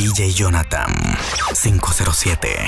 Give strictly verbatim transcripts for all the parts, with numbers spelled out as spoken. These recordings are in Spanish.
D J Jonathan cinco cero siete.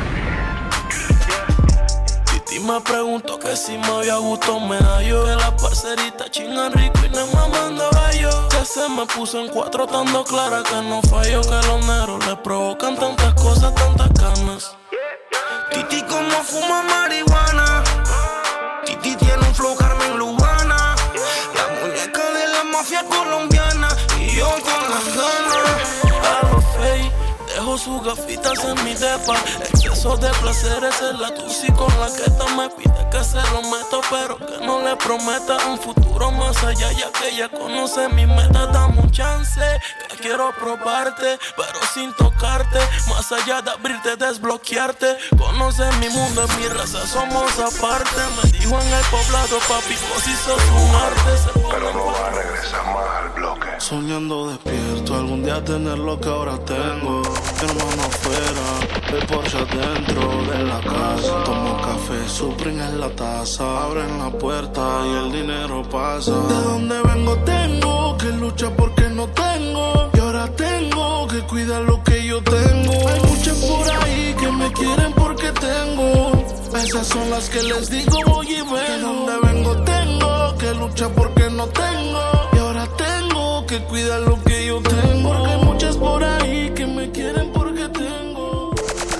Titi me preguntó que si me había gustado me hallo. Que las parceritas chingan rico y no me mando gallo. Que se me puso en cuatro estando clara que no fallo. Que los negros le provocan tantas cosas, tantas canas. Titi como fuma marihuana. Titi tiene un flow Carmen Lubana. La muñeca de la mafia colombiana. Y yo con las ganas. Hago fake, dejo sus gafitas en mi depa. Exceso de placeres es la tusi con la que esta me pide que se lo meto, pero que no le prometa un futuro más allá, ya que ella conoce mi meta. Dame un chance, que quiero probarte, pero sin tocarte. Más allá de abrirte, desbloquearte. Conoce mi mundo, en mi raza somos aparte. Me dijo en el poblado, papi, vos si sos un arte. Pero no va a regresar más al bloque. Soñando despierto, algún día tener lo que ahora tengo. Mi hermano afuera, el Porsche adentro de la casa. Tomo café, Supreme en la taza. Abren la puerta y el dinero pasa. De donde vengo tengo que luchar porque no tengo. Y ahora tengo que cuidar lo que yo tengo. Hay muchas por ahí que me quieren porque tengo. Esas son las que les digo voy y vengo. De donde vengo tengo que luchar porque no tengo. Y ahora tengo que cuidar lo que yo tengo. Porque hay muchas por ahí que me quieren porque tengo.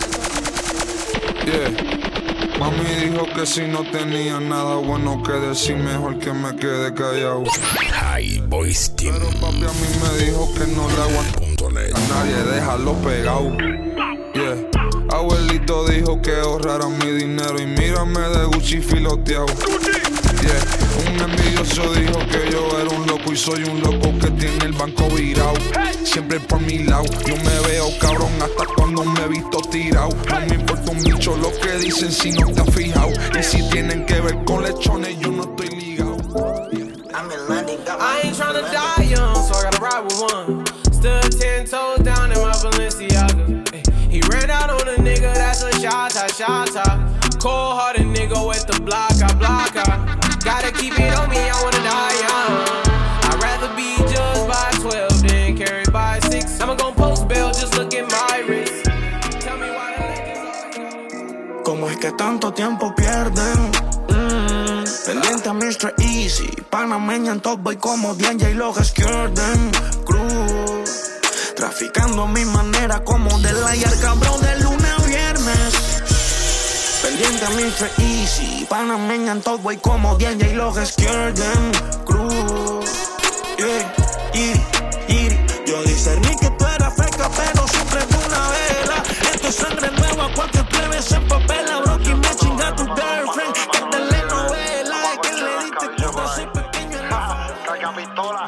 Yeah. Mami dijo que si no tenía nada bueno que decir, mejor que me quede callado. High Boys Team. Pero papi a mí me dijo que no le aguanto a nadie, déjalo pegado. Yeah. Abuelito dijo que ahorrara mi dinero y mírame de Gucci filoteado. Yeah. Un envidioso dijo que yo era un loco y soy un loco que tiene el banco virado. Siempre por mi lado, yo me veo cabrón hasta cuando me he visto tirado. No me importa un bicho lo que dicen si no te has fijado. Y si tienen que ver con lechones, yo no estoy ligado. I ain't tryna die young, so I gotta ride with one. Stood ten toes down in my Balenciaga. Ay, he ran out on a nigga, that's a shot-top, shot-top. Cold-hearted nigga with the block, I block, I gotta keep it on me, I wanna die young. I'd rather be judged by twelve than carried by six. I'ma gon' post bail, just look at my wrist. Tell me why the niggas. ¿Cómo es que tanto tiempo pierden? Mm, pendiente a mister Easy, panameña en top boy como D J y los Skirden Cruz. Traficando a mi manera como de layar cabrón de lunes a viernes. Pendiente a mister Easy, panameña en top boy como D J y los Skirden Cruz. Yeah, yeah, yeah. Yo discerní que tú eras fresca pero siempre de una vela. Esto es sangre nueva, cualquier plebe se empapela. Bro, que me chinga tu girlfriend, que telenovela. Que le diste cuenta ese pequeño en la Carga pistola.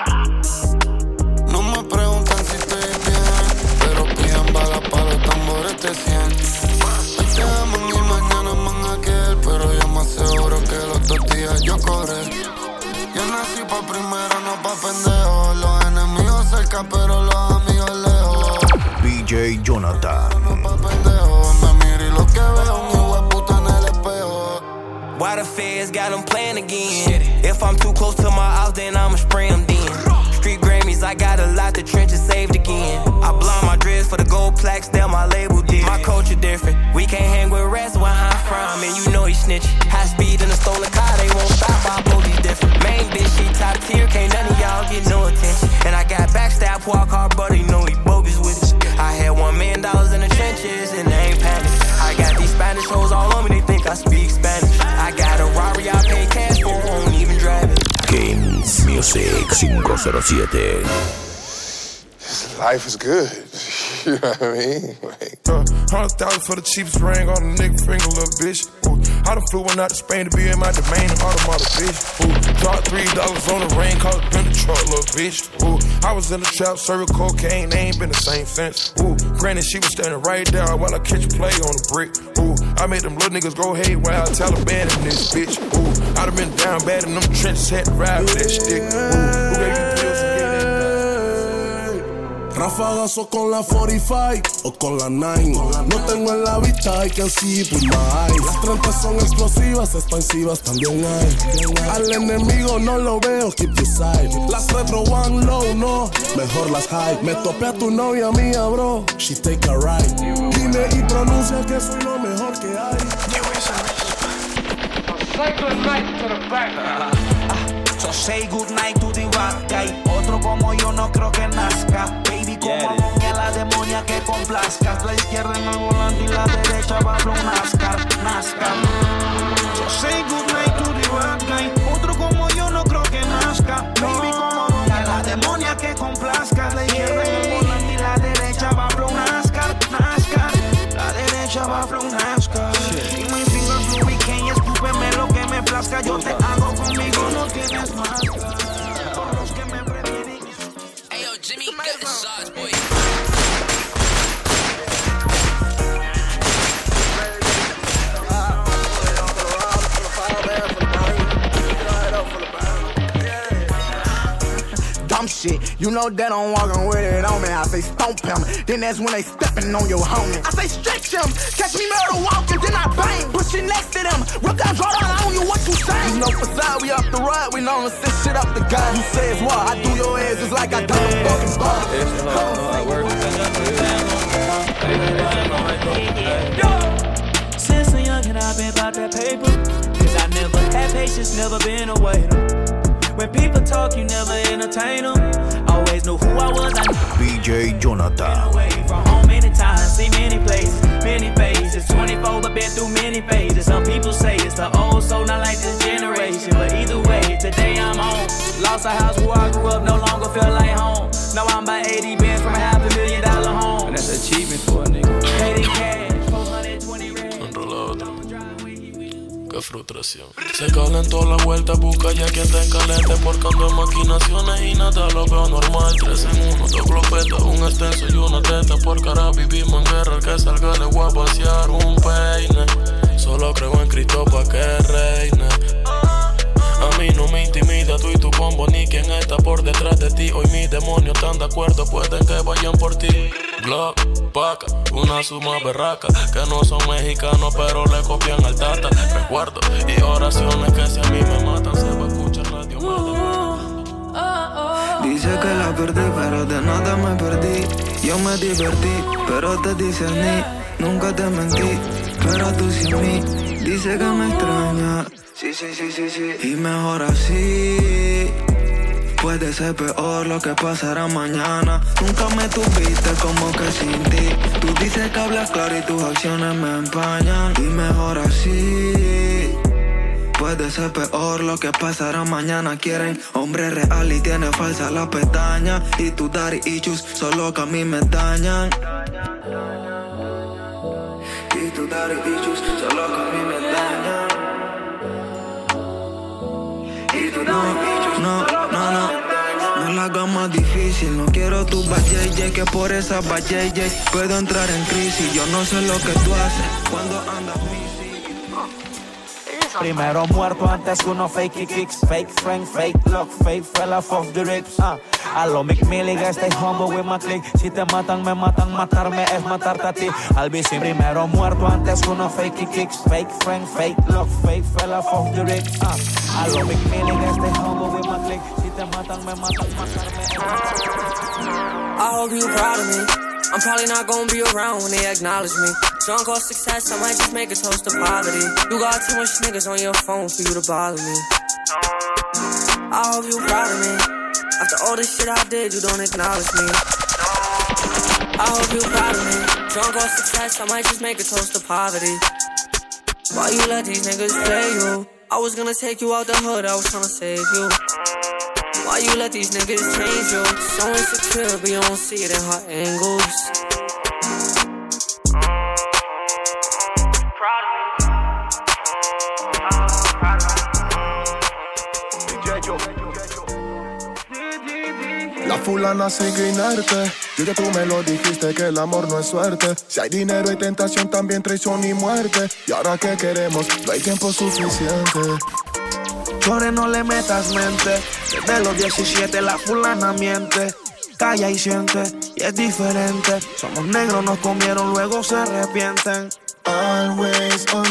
No me preguntan si estoy bien, pero piden balas para los tambores te cien. Hoy te aman y mañana man aquel, pero yo me aseguro que los dos días yo cobré. Yo nací pa' primero, no pa' pendejo. Los enemigos cerca, pero los amigos lejos. D J Jonathan. No pa' pendejo, me miro y lo que veo un hijo de puta en el espejo. Why the feds got them playing again? If I'm too close to my house, then I'ma spray them then. Street Grammys, I got a lot, the trenches saved again. I blind my dress for the gold plaques, that my label did. My culture different, we can't hang with rats where I'm from, and you know he snitch. High speed in a stolen car, they won't stop, our police different. Main bitch, she top tier, can't none of y'all get no attention. And I got backstab, walk hard, but you know he bogus with it. I had one million dollars in the trenches, and they ain't panic. I got these Spanish hoes all on me, they think I speak Spanish. I got a Rari, I pay cash for, won't even drive it. Games Music cinco cero siete. Life is good. You know what I mean? Like, Uh, Hundred thousand for the cheapest ring on a nigga finger, little bitch. Ooh, I done flew one out to Spain to be in my domain, automata, bitch. Ooh, dropped three dollars on the ring, called it in the truck, little bitch. Ooh, I was in the trap, serving cocaine, they ain't been the same since. Ooh, granted she was standing right there while I catch a play on the brick. Ooh, I made them little niggas go haywire, Taliban in this bitch. Ooh, I done been down bad in them trenches, had to ride with that stick. Ooh, who gave you pills and get that? Rafagazo con la cuarenta y cinco o con la nueve. No tengo en la vista, I can see it with my eyes. Las treinta son explosivas, expansivas también hay. Al enemigo no lo veo, keep the side. Las retro one low, no, mejor las high. Me topé a tu novia mía, bro, she take a ride. Dime y pronuncia que soy lo mejor que hay. Say good night to the back. So say good night to the bad guy. Otro como yo no creo que nazca. Baby, como moña la demonia que complazcas. La izquierda en el volante y la derecha va a un NASCAR, NASCAR. So say good night to the bad guy. Otro como yo no creo que nazca. Baby, como moña la demonia que complazcas. La izquierda en el volante y la derecha va a un NASCAR, NASCAR. La derecha va a un NASCAR. Y my fingers lubricate y escúpeme lo que me plazca. Yo te hago conmigo, no tienes más. Por los que me prefieren. Hey yo, Jimmy, get the sauce, boy. Dumb shit, you know that I'm walking with it on me. I say stomp him, then that's when they stepping on your homie. I say stretch him, catch me murder walking, then I bang, push it next to them. Rip that draw down on you, what you say? You know for side, we up the ride, we know to sit shit up the guy. You say it's what, I do your ass just like I done the fucking bar. Since a youngin' I've been about that paper, cause I never had patience, never been a waiter. When people talk, you never entertain them. Always knew who I was. I D J Jonathan. Been away from home many times, see many places, many phases. twenty-four, but been through many phases. Some people say it's the old soul, not like this generation. But either way, today I'm home. Lost a house where I grew up, no longer feel like home. Now I'm by eighty bands from a half a million dollar home. And that's achievement for a nigga. Paid in cash, four hundred twenty rand. Qué frustración. Se calentó la vuelta, busca ya quien te encalete. Porque ando en maquinaciones y nada lo veo normal. Tres en uno, dos glopetas, un extenso y una teta. Porque ahora vivimos en guerra, el que salga le voy a vaciar un peine. Solo creo en Cristo pa' que reine. A mí no me intimida tú y tu combo, ni quien está por detrás de ti. Hoy mis demonios están de acuerdo, pueden que vayan por ti. Glock, paca, una suma berraca. Que no son mexicanos pero le copian al tata. Recuerdo y oraciones que si a mí me matan se va a escuchar radio más de buena. Dice que la perdí pero de nada me perdí. Yo me divertí pero te discerní. Nunca te mentí pero tú sí a mí. Dice que me extraña. Sí, sí, sí, sí, sí. Y mejor así. Puede ser peor lo que pasará mañana. Nunca me tuviste como que sin ti. Tú dices que hablas claro y tus acciones me empañan. Y mejor así. Puede ser peor lo que pasará mañana. Quieren hombre real y tiene falsa la pestaña. Y tu daddy issues solo que a mí me dañan. Y tu daddy issues solo que a mí me dañan. No, no, no, no, no la hagas más difícil. No quiero tu bajeye, que por esa bajeye puedo entrar en crisis. Yo no sé lo que tú haces cuando andas busy. Primero muerto antes que uno fake kicks. Fake friend, fake luck, fake fella off the rips. uh. A lo Mick Milligan, stay humble with my click. Si te matan, me matan, matarme es matarte a ti. I'll be sin primero muerto antes que uno fake kicks. Fake friend, fake luck, fake fella off the rips. uh. A lo Mick Milligan, stay humble with my click. Si te matan, me matan, matarme es matarte a ti. I hope you proud of me. I'm probably not gonna be around when they acknowledge me. Drunk off success, I might just make a toast to poverty. You got too much niggas on your phone for you to bother me. I hope you proud of me. After all this shit I did, you don't acknowledge me. I hope you proud of me. Drunk off success, I might just make a toast to poverty. Why you let these niggas play you? I was gonna take you out the hood, I was tryna save you. Why you let these niggas change you? So insecure, but you don't see it in her angles. La fulana sigue inerte. Yo ya tú me lo dijiste que el amor no es suerte. Si hay dinero hay tentación, también traición y muerte. Y ahora que queremos, no hay tiempo suficiente. Chore, no le metas mente. Desde los diecisiete la fulana miente. Calla y siente. Y y es diferente. Somos negros, nos comieron, luego se arrepienten. Always on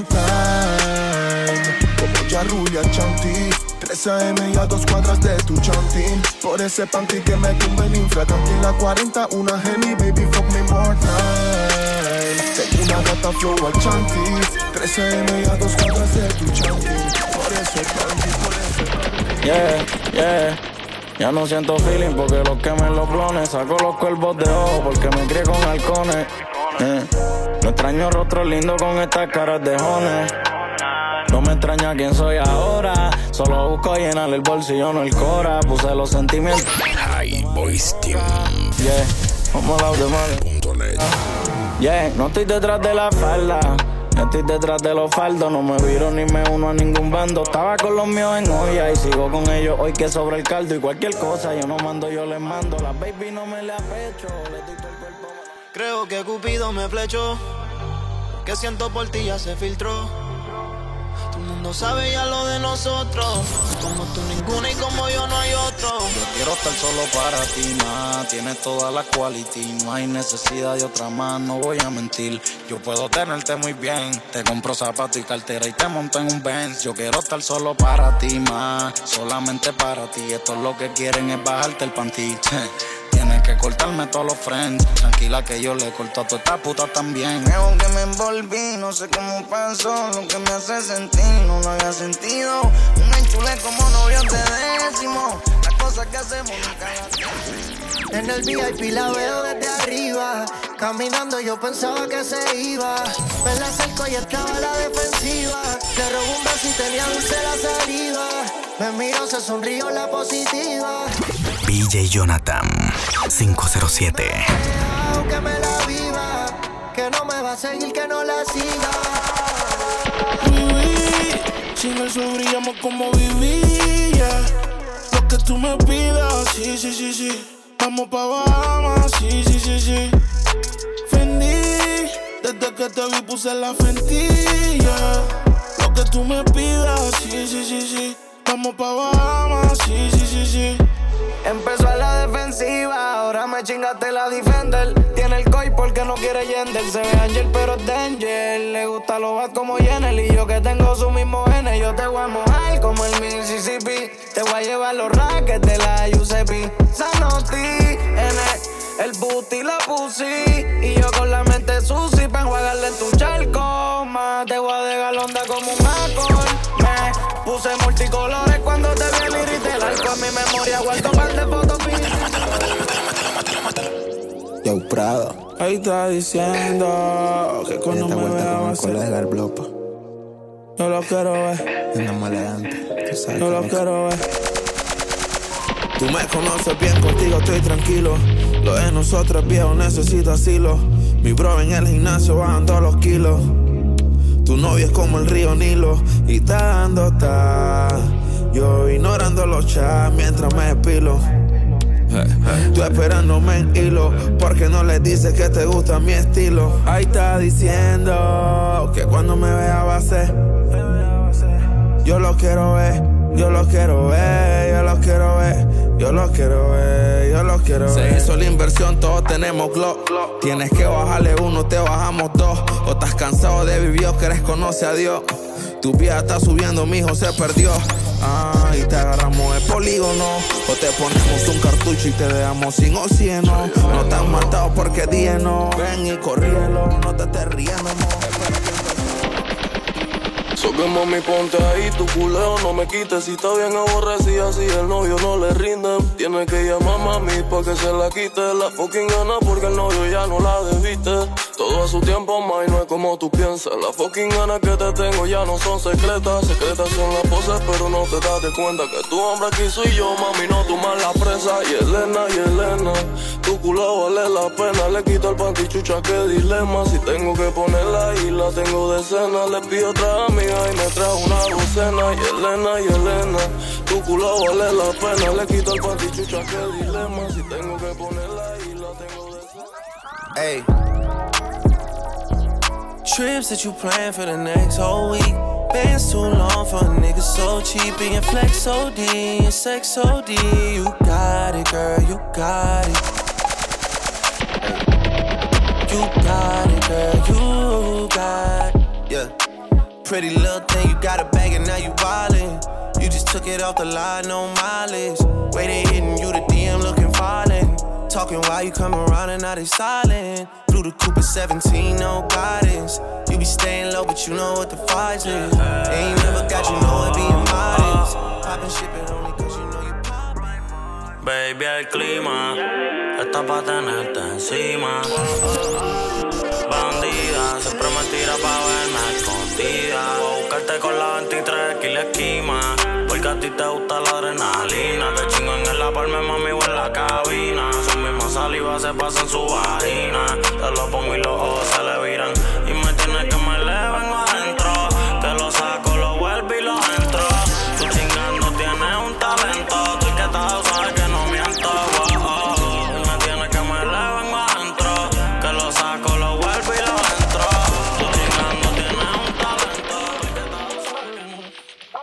time, como ya Rulia Chanti. tres a eme y a dos cuadras de tu chantín. Por ese panty que me tumba en infraganti. La cuarenta, una Henny, baby, fuck me more time. Tengo una gata flow al chanti. tres a eme y a dos cuadras de tu chantín. Por ese panty, por ese panty. Yeah, yeah. Ya no siento feeling porque los quemen los blones. Saco los cuervos de ojo porque me crié con halcones. Eh. No extraño rostro lindo con estas caras de jones. No me extraña quién soy ahora. Solo busco llenar el bolsillo, no el cora. Puse los sentimientos. High Boys Team. Yeah, como la de Yeah, no estoy detrás de la falda. Estoy detrás de los faldos. No me viro ni me uno a ningún bando. Estaba con los míos en olla y sigo con ellos hoy que sobra el caldo. Y cualquier cosa yo no mando, yo les mando. La baby no me le apecho. Le doy todo el cuerpo. Creo que Cupido me flechó. Que siento por ti ya se filtró. Todo el mundo sabe ya lo de nosotros. Como tú ninguna y como yo no hay otro. Yo quiero estar solo para ti, ma. Tienes toda la quality. No hay necesidad de otra más, no voy a mentir. Yo puedo tenerte muy bien. Te compro zapatos y cartera y te monto en un Benz. Yo quiero estar solo para ti, ma. Solamente para ti. Esto es lo que quieren es bajarte el panty. Tienes que cortarme todos los friends. Tranquila que yo le corto a toda esta puta también. Creo que me envolví, no sé cómo pasó. Lo que me hace sentir no lo había sentido. Un enchule como novios de décimo. Las cosas que hacemos nunca las. En el V I P la veo desde arriba. Caminando yo pensaba que se iba. Me la acerco y estaba a la defensiva. Le robó un beso y tenía dulce la saliva. Me miró, se sonrió la positiva. D J Jonathan cinco cero siete. Que me la viva, que no me va a seguir, que no la siga. Viví, sin eso brillamos como vivía. Lo que tú me pidas, sí, sí, sí, sí. Vamos pa' Bahamas, sí, sí, sí, sí. Fendi, desde que te vi puse la fentilla. Lo que tú me pidas, sí, sí, sí, sí. Vamos pa' Bahamas, sí, sí, sí, sí. Empezó a la defensiva, ahora me chingaste la defender. Tiene el coi porque no quiere Yender. Se ve Angel pero es Danger. Le gusta lo bad como Jenner. Y yo que tengo su mismo gene. Yo te voy a mojar como el Mississippi. Te voy a llevar los rackets de la U C P. Sanotti, en el, el booty la pussy. Y yo con la mente sucia pa' enjuagarle en tu charco. Ma, te voy a dejar onda como un alcohol. Me puse multicolores cuando te vi el iris del alcohol. Mi memoria guardo un par de fotos. Yo, Prado. Ahí está diciendo que cuando me vea va a ser. Yo lo quiero ver. Yo no elegante. Yo lo quiero ver. Tú me conoces bien, contigo estoy tranquilo. Lo de nosotros viejo necesita asilo. Mi bro en el gimnasio bajando los kilos. Tu novio es como el río Nilo y dando está. Yo ignorando los chats mientras me despilo. Tú esperándome en hilo porque no le dices que te gusta mi estilo. Ahí está diciendo que cuando me vea va a ser. Yo lo quiero ver, yo lo quiero ver, yo lo quiero ver, yo lo quiero ver, yo lo quiero ver. Se hizo la inversión, todos tenemos glow. Tienes que bajarle uno, te bajamos dos. O estás cansado de vivir o querés conocer a Dios. Tu vida está subiendo, mi hijo se perdió. Ah, y te agarramos el polígono. O te ponemos un cartucho y te dejamos sin oxígeno. No te han matado porque dije no. Ven y corríelo, no te estés riendo, mo. So que mami ponte ahí tu culeo, no me quites si está bien aborrecida, si el novio no le rinde. Tiene que llamar a mami pa' que se la quite la fucking gana porque el novio ya no la debiste. Todo a su tiempo, ma, y no es como tú piensas. Las fucking ganas que te tengo ya no son secretas. Secretas son las poses, pero no te das de cuenta que tu hombre aquí soy yo, mami, no tú más la presa. Y Elena, y Elena, tu culo vale la pena. Le quito el pantichucha, qué dilema. Si tengo que ponerla ahí, la tengo de cena. Le pido otra amiga y me trae una docena. Y Elena, y Elena, tu culo vale la pena. Le quito el pantichucha, qué dilema. Si tengo que ponerla ahí, la tengo de cena. Hey. Trips that you plan for the next whole week. Bands too long for a nigga so cheap. Being flex O D and sex O D. You got it, girl, you got it. You got it, girl, you got it. Yeah. Pretty little thing, you got a bag and now you wildin'. You just took it off the line, no mileage. Way they hitting you, the D M looking violent. Talking while you come around and now they silent. Blew the coupe at seventeen, no guidance. You be staying low, but you know what the fight is. Ain't never got you know it being modest. Poppin' shit, but only cause you know you poppin'. Baby, el clima está pa' tenerte encima. Bandida, siempre me tira pa' verme escondida. Voy a buscarte con la veintitrés que le esquima. Porque a ti te gusta la adrenalina. Te chingo en el apartment, mami, o en la cabina. Su misma saliva se pasa en su vagina. Te lo pongo y los ojos se le viran. Y me tienes que me le vengo adentro. Te lo saco, lo vuelvo y lo entro. Tú chingando tienes un talento. Tú que estás, sabes que no miento. Oh, oh. Y me tienes que me le vengo adentro. Que lo saco, lo vuelvo y lo entro. Tú chingando tienes un talento. Tú que estás, sabes que no.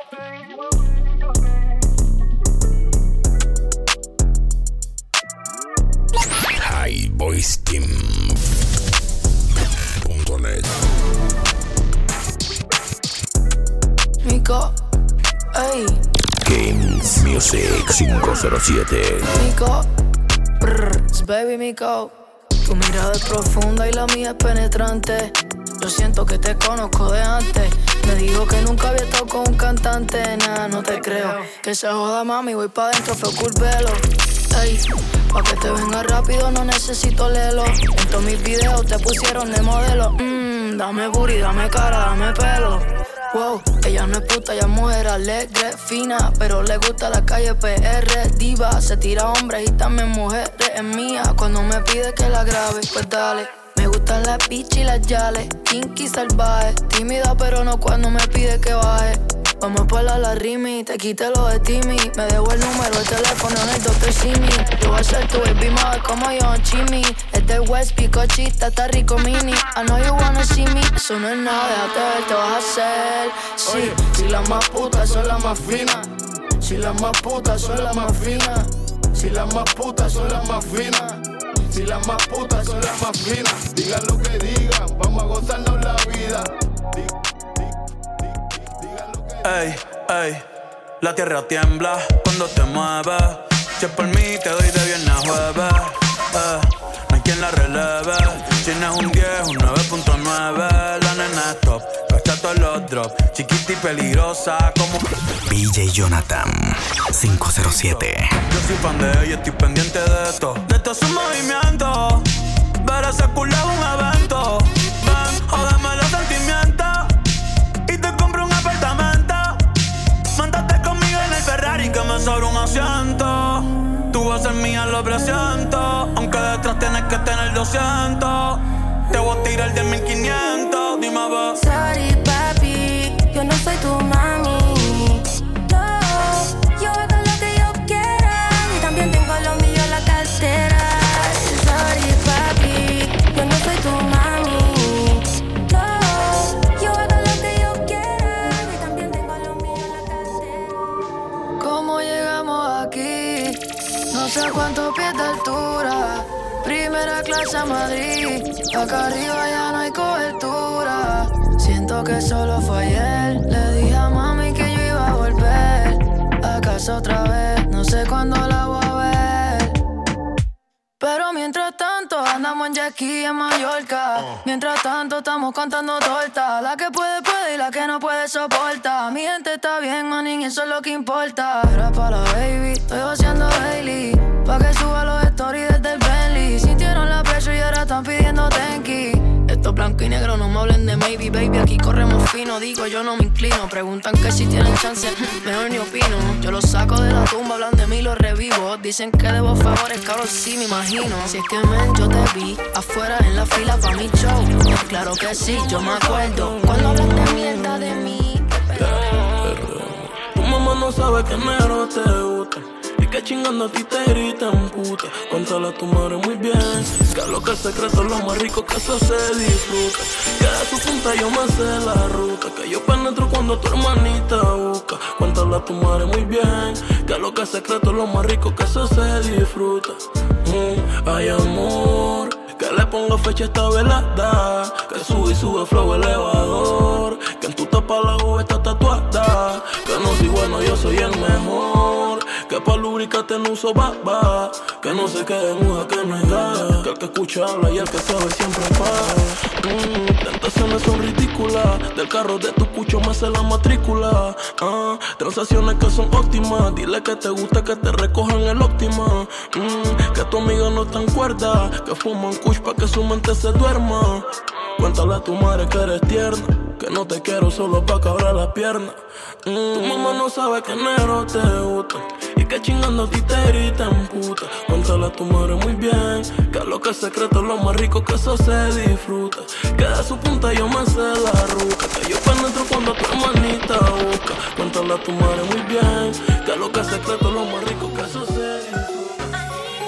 Boys Team punto net. Mico, ey. Games Music cinco cero siete. Mico, brr, baby Mico. Tu mirada es profunda y la mía es penetrante. Yo siento que te conozco de antes. Me dijo que nunca había estado con un cantante. Nah, no te creo. Que se joda, mami, voy pa' dentro, fue culpelo. Ey, pa' que te venga rápido no necesito lelo. En todos mis videos te pusieron de modelo. Mmm, dame booty, dame cara, dame pelo. Wow, ella no es puta, ella es mujer alegre, fina, pero le gusta la calle P R, diva. Se tira hombres y también mujeres, es mía. Cuando me pide que la grabe, pues dale. Me gustan las bichas y las yales, kinky salvaje. Tímida pero no cuando me pide que baje. Vamos por la la rimi, te quité lo de Timmy. Me debo el número, el teléfono en el doctor Simi. Yo voy a ser tu baby mother como yo, Chimmy. Es del West, picochita, está rico mini. I know you wanna see me, eso no es nada, déjate ver, te vas a hacer. Sí, si las más putas son las más finas. Si las más putas son las más finas. Si las más putas son las más finas. Si las más putas son las más finas. Digan lo que digan, vamos a gozarnos la vida. Ey, ey, la tierra tiembla cuando te mueves. Si es por mí te doy de viernes a jueves. Eh, no hay quien la releve. Si no es un diez, un nueve punto nueve. La nena es top, cacha todos los drops. Chiquita y peligrosa como D J Jonathan cinco cero siete. Yo soy fan de ella y estoy pendiente de esto. De todo su movimiento. Ver ese culo es un evento. Ven, jódeme los sentimientos. Y te compro un apartamento. Montate conmigo en el Ferrari que me sobra un asiento. Tú vas a ser mía, lo presiento. Aunque detrás tienes que tener doscientos. Te voy a tirar de mil quinientos. Dime a ver. Sorry papi, yo no soy tu mami. No, yo hago lo que yo quiera. Y también tengo lo mío en la cartera. Sorry papi, yo no soy tu mami. No, yo hago lo que yo quiera. Y también tengo lo mío en la cartera. ¿Cómo llegamos aquí? No sé cuántos pies de altura. Primera clase a Madrid. Acá arriba ya no hay cobertura. Siento que solo fue ayer. Le dije a mami que yo iba a volver. A casa otra vez. No sé cuándo la voy a ver. Pero mientras tanto andamos en jet ski en Mallorca. Mientras tanto estamos contando tortas. La que puede puede y la que no puede soporta. Mi gente está bien, manín, eso es lo que importa. Era para la baby, estoy haciendo daily. Pa' que suba los stories desde el Bentley. Sintieron la presión y ahora están pidiendo tenki. Estos blanco y negro no me hablen de maybe, baby. Aquí corremos fino, digo yo no me inclino. Preguntan que si tienen chance, mejor ni opino. Yo los saco de la tumba, hablan de mí, los revivo. Dicen que debo favores, cabrón, sí me imagino. Si es que men, yo te vi afuera en la fila pa' mi show. Claro que sí, yo me acuerdo cuando hablan de mierda de mí. Tu mamá no sabe que negro te gusta. Y que chingando a ti te gritan puta. Cuéntale a tu madre muy bien que lo que el secreto es lo más rico, que eso se disfruta. Que de su punta yo me sé la ruta. Que yo penetro cuando tu hermanita busca. Cuéntale a tu madre muy bien que lo que el secreto es lo más rico, que eso se disfruta. mm, Ay amor, que le ponga fecha esta velada, que sube y sube flow elevador, que en tu tapa la U está tatuada, que no soy bueno, yo soy el mejor, que pa' lubricarte no uso baba, que no se quede muda, que no es nada, que el que escucha habla y el que sabe siempre paga. Mm, tentaciones son ridículas, del carro de tu cucho me hace la matrícula. Ah, transacciones que son óptimas, dile que te gusta que te recojan el óptima. Mm, que tu amiga no está en cuerda, que fuman kush pa' que su mente se duerma. Cuéntale a tu madre que eres tierna, que no te quiero solo pa' cabrar las piernas. Mm, tu mamá no sabe que negro te gusta y que chingando a ti te gritan puta. Cuéntale a tu madre muy bien que lo que es secreto es lo más rico, que eso se disfruta. Que de su punta yo me sé la ruta, que yo penetro cuando tu hermanita busca. Cuéntale a tu madre muy bien que lo que es secreto es lo más rico, que eso se disfruta.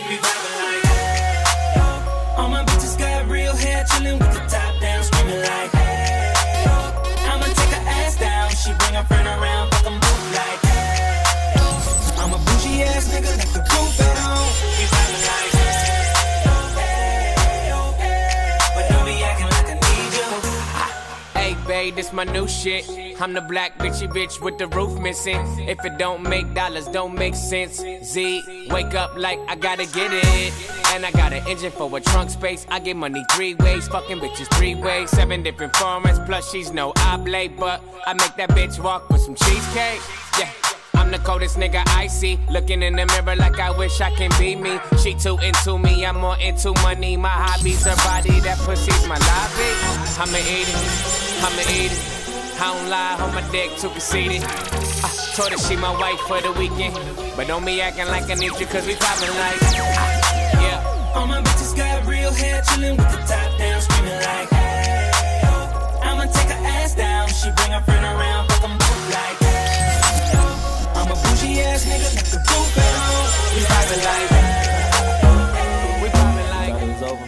All my bitches got real hair, chillin' with the top down, screaming like hey. I'ma take her ass down, she bring her friend around, fuck 'em both like hey. I'm a bougie ass nigga, like the roof at home. We vibing like hey, hey, but don't be acting like I need you. Hey babe, this my new shit. I'm the black bitchy bitch with the roof missing. If it don't make dollars, don't make sense. Z, wake up like I gotta get it. And I got an engine for a trunk space. I get money three ways, fucking bitches three ways. Seven different formats, plus she's no oblate. But I make that bitch walk with some cheesecake. Yeah, I'm the coldest nigga I see. Looking in the mirror like I wish I can be me. She too into me, I'm more into money. My hobby's her body, that pussy's my lobby. I'ma eat it, I'ma eat it. I don't lie, hold my dick too conceited. I told her she my wife for the weekend, but don't be acting like I need you, cause we poppin' like yeah. All my bitches got real hair, chillin' with the top down, screaming like hey. I'ma take her ass down, she bring her friend around, fuck 'em both like hey. I'm a bougie ass nigga, like the roof at home. We poppin' like hey. We poppin' like it's over.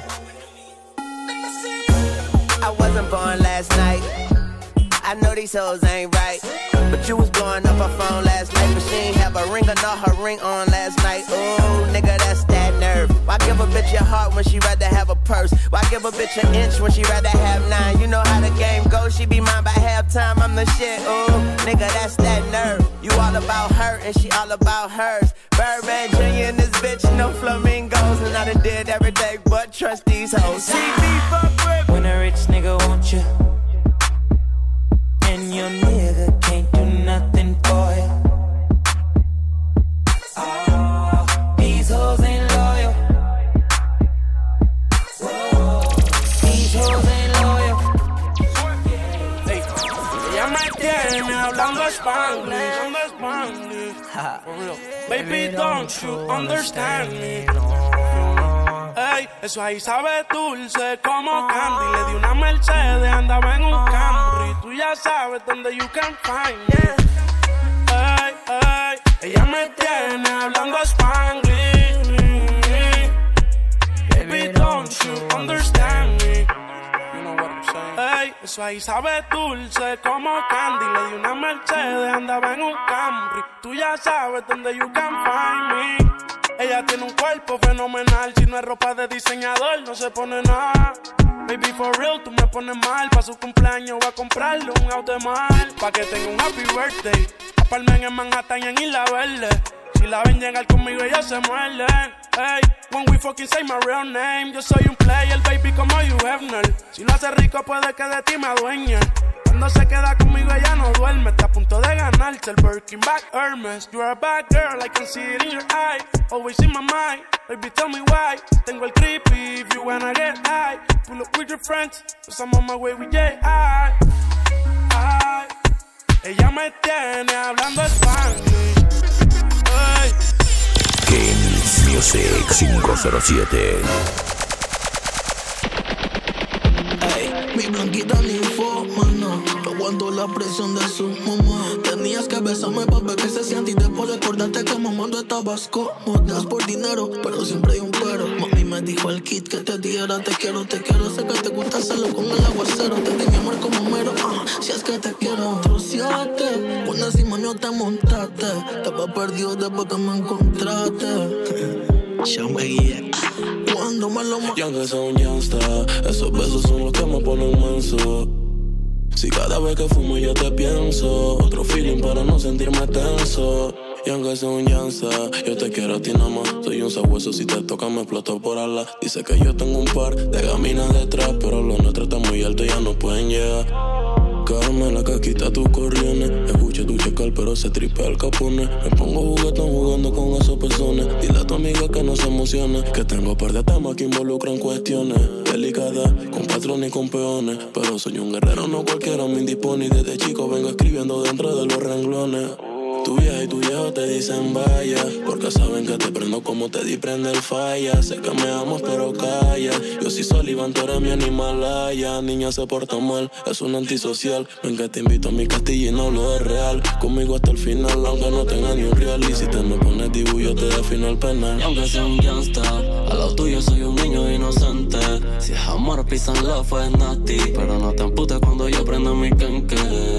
I wasn't born last night, I know these hoes ain't right, but you was blowing up her phone last night, but she ain't have a ring or not her ring on last night. Ooh, nigga, that's that nerve. Why give a bitch your heart when she rather have a purse? Why give a bitch an inch when she rather have nine? You know how the game goes, she be mine by halftime, I'm the shit. Ooh, nigga, that's that nerve. You all about her and she all about hers. Birdman Junior and this bitch, no flamingos, and I done did everything but trust these hoes. C B fuck with. When a rich nigga want you and your nigga can't do nothing for you. Oh, these hoes ain't loyal. Whoa, these hoes ain't loyal. Hey, ella me tiene hablando Spanglish, hablando Spanglish. For real. Baby, don't you understand me? Ey, eso ahí sabe dulce como candy. Le di una Mercedes, andaba en un Camry. Tú ya sabes dónde you can find me. Ey, ey, ella me tiene hablando Spanglish. Baby, don't you understand me? You know what I'm saying. Ey, eso ahí sabe dulce como candy. Le di una Mercedes, andaba en un Camry. Tú ya sabes dónde you can find me. Ella tiene un cuerpo fenomenal. Si no es ropa de diseñador, no se pone nada. Baby, for real, tú me pones mal. Pa' su cumpleaños voy a comprarle un auto de mal. Pa' que tenga un happy birthday. Aparmen en Manhattan y en Isla Verde. Si la ven llegar conmigo, ella se muerde. Hey, when we fucking say my real name. Yo soy un player, baby, como Hugh Hefner. Si lo hace rico, puede que de ti me adueñe. Cuando se queda conmigo ella no duerme. Está a punto de ganarse el Birkin Bag Hermes. You're a bad girl, I can see it in your eye. Always in my mind, baby tell me why. Tengo el creepy if you wanna get high. Pull up with your friends, cause I'm on my way with J I. I. Ella me tiene hablando Spanglish. Hey. Kings Music cinco cero siete. Mi blanquita ni informa, no. No aguanto la presión de su mamá. Tenías que besarme pa' ver que se siente. Y después recordarte que mamando estabas cómodas por dinero, pero siempre hay un pero. Mami me dijo el kit que te diera. Te quiero, te quiero, sé que te gusta hacerlo con el aguacero. Te di mi amor como mero, uh, si es que te quiero. Troceaste, con encima no te montaste. Estaba perdido después que me encontraste. Ya me guié. dándome lo más. Y aunque sea un gangsta, esos besos son los que me ponen manso. Si cada vez que fumo yo te pienso, otro feeling para no sentirme tenso. Y aunque sea un llanza, yo te quiero a ti nada más. Soy un sabueso, si te toca me exploto por ala. Dice que yo tengo un par de gaminas detrás, pero los nuestros están muy altos y ya no pueden llegar. Caramela que quita tus corriones. Escucha tu checar pero se tripea el capone. Me pongo juguetón jugando con esos pezones. Dile a tu amiga que no se emocione, que tengo par de temas que involucran cuestiones delicadas, con patrones y con peones. Pero soy un guerrero, no cualquiera me indispone. Y desde chico vengo escribiendo dentro de los renglones. Tu vieja y tu viejo te dicen vaya, porque saben que te prendo como te di prende el falla. Sé que me amas pero calla. Yo sí soy Iván, tú eres mi animalaya. Niña se porta mal, es un antisocial. Ven que te invito a mi castillo y no lo es real. Conmigo hasta el final, aunque no tenga ni un real. Y si te me pones dibujo, yo te defino el penal. Y aunque sea un gangsta, a lo tuyo soy un niño inocente. Si es amor, peace and love, es nasty. Pero no te emputes cuando yo prenda mi kenke.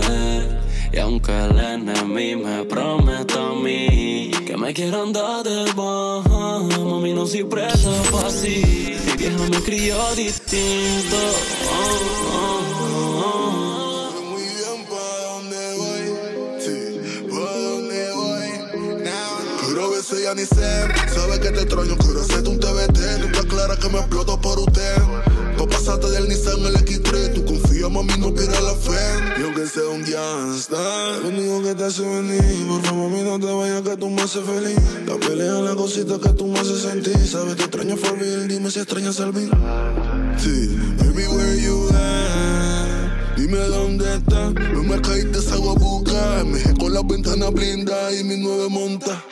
Y aunque el enemigo me prometa a mí que me quieran dar de baja, mami, no soy presa fácil. Mi vieja me crió distinto. Oh, oh, oh. Muy bien, ¿pa' dónde voy? Sí, ¿pa' dónde voy? Now. Pero a veces ya ni sé, sabes que te extraño, quiero hacerte un T V T. Nunca clara que me exploto por usted. Pa' pasarte del Nissan el equis tres. Tú confías, mami, no pierdas la fe. Y aunque sea un gangsta, lo único que te hace venir. Por favor, mami, no te vayas que tú me haces feliz. La pelea es la cosita que tú me haces sentir. Sabes que extraño for real, dime si extrañas al beat. Sí, baby, where you at? Dime dónde estás. No me caíste, salgo a buscar. Me dejé con las ventanas blindadas y mi nueve monta.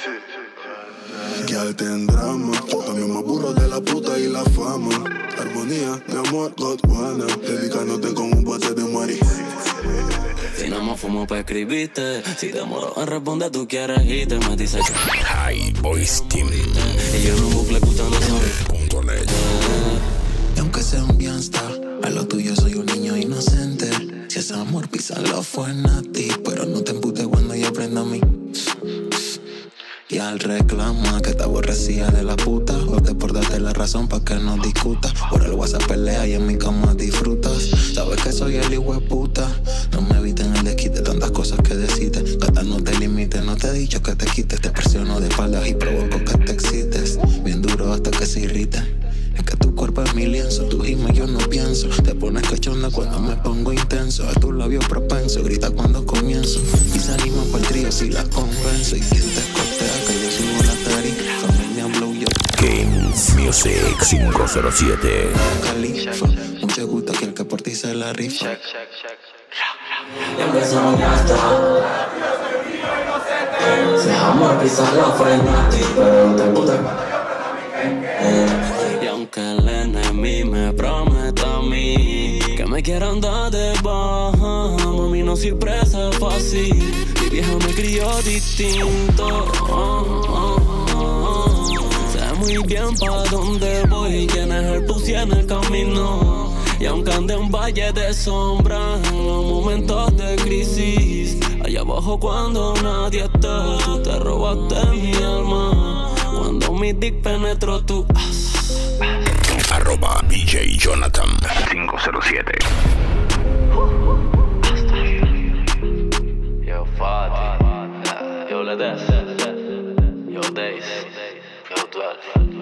Que al tendremos, yo también me aburro de la puta y la fama. Armonía, mi amor, Godwana, dedicándote con un bote de mari. Si no me fumo pa' escribirte, si demoro en responder tú quieres y te me dices que High Boys Team. Y yo en un bucle escuchando punto net. Y aunque sea un gangsta, a lo tuyo soy un niño inocente. Si es amor, písalo fue nasty. Pero no te emputes cuando yo aprenda a mí. Y al reclama que te aborrecía de la puta, joder por darte la razón pa' que no discutas. Por el WhatsApp pelea y en mi cama disfrutas. Sabes que soy el hijo de puta. No me eviten el desquite, tantas cosas que decides. Gata no te limites, no te he dicho que te quites. Te presiono de espaldas y provoco que te excites. Bien duro hasta que se irrite. Es que tu cuerpo es mi lienzo, tú dime yo no pienso. Te pones cachonda cuando me pongo intenso. A tus labios propenso, grita cuando comienzo. Y salimos por el trío si la convenzo. Y quien te escotea que yo subo la tarifa. Familia Blow yo Kings Music cinco cero siete. Califa, mucho gusto que el que por ti se la rifa. y empezamos ya está. Si amor pisarlo fue nasty, pero no te emputes. Y aunque el enemigo me prometa a mí que me quieran dar de baja, mami, no soy presa fácil. Mi vieja me crió distinto. Oh, oh, oh. Sé muy bien pa' dónde voy, quién es el pussy en el camino. Y aunque ande en valle de sombra, en los momentos de crisis, allá abajo cuando nadie está, tú te robaste mi alma. Cuando mi dick penetró tu ass. Arroba D J Jonathan cinco cero siete. Yo Fati, yo Ledes, yo Days, yo twelve.